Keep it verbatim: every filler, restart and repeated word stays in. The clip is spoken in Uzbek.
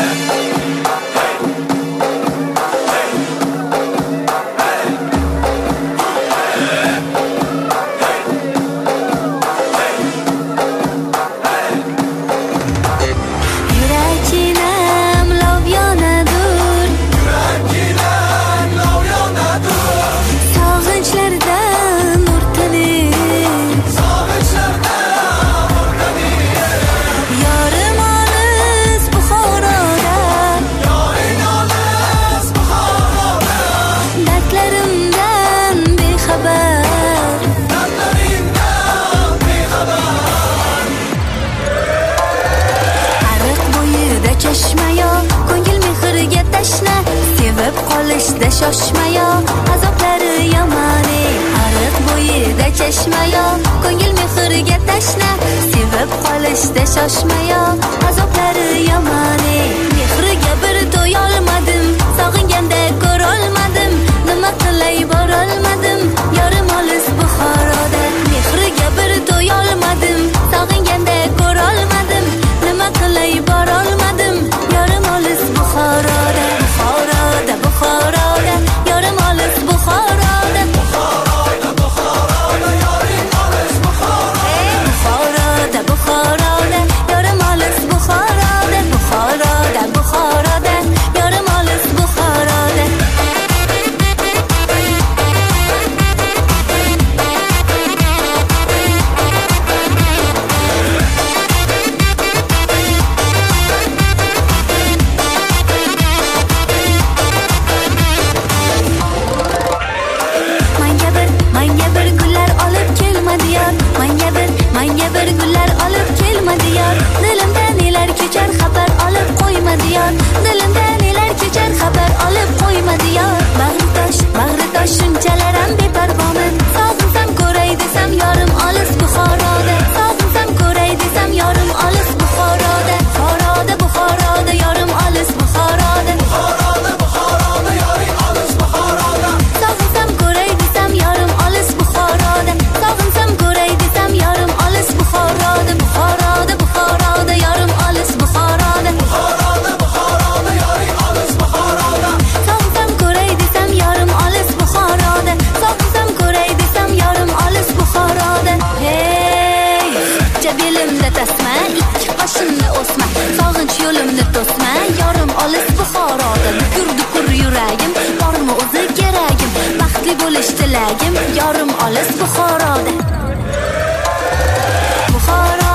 Shoshmayo azoblari yomoni ariq bo'yida chashmayo ko'ngil mehriga tashna sevib qolishda shoshmayo azoblari yomoni mehriga bir to'yolmadim sog'inganda ko'rolmadim nima qilay borolmadim yorim olis Buxoroda mehriga bir to'yolmadim sog'inganda ko'rolmadim nima qilay borolmadim yorim olis Buxoroda Buxoroda Buxoroda yorim olis Buxoroda Buxoroda Buxoroda yorim olis Buxoroda Buxoroda yorim olis Buxoroda Buxoroda Buxoroda yorim olis Buxoroda Manga bir gullar olib kelma diyor dilimda nelar kechar xabar olib qo'yma diyor dilimda nelar kechar xabar olib qo'yma diyor bag'ri tosh bag'ri tosh shunchalar ham beparvoman sog'insam ko'ray desam yorim olis Buxoroda sog'insam ko'ray desam yorim olis Buxoroda Buxoroda Buxoroda yorim olis Buxoroda Buxoroda Buxoroda yorim olis Buxoroda sog'insam ko'ray desam yorim olis Buxoroda sog'insam ko'ray desam yorim olis Buxoroda Buxoroda Buxoroda yorim olis Buxoroda Buxoroda Buxoroda yorim olis Buxoroda sog'insam ko'ray desam yorim olis Buxoroda sog'insam ko'ray desam yorim olis Buxoroda hey jabelimda tasma ikki qoshimda o'sma sog'inch yo'limni to'sma yorim olis Buxoroda dukur dukur yuragim bormi o'zi keragim baxtli bo'lish tilagim yorim olis Buxoroda Buxoroda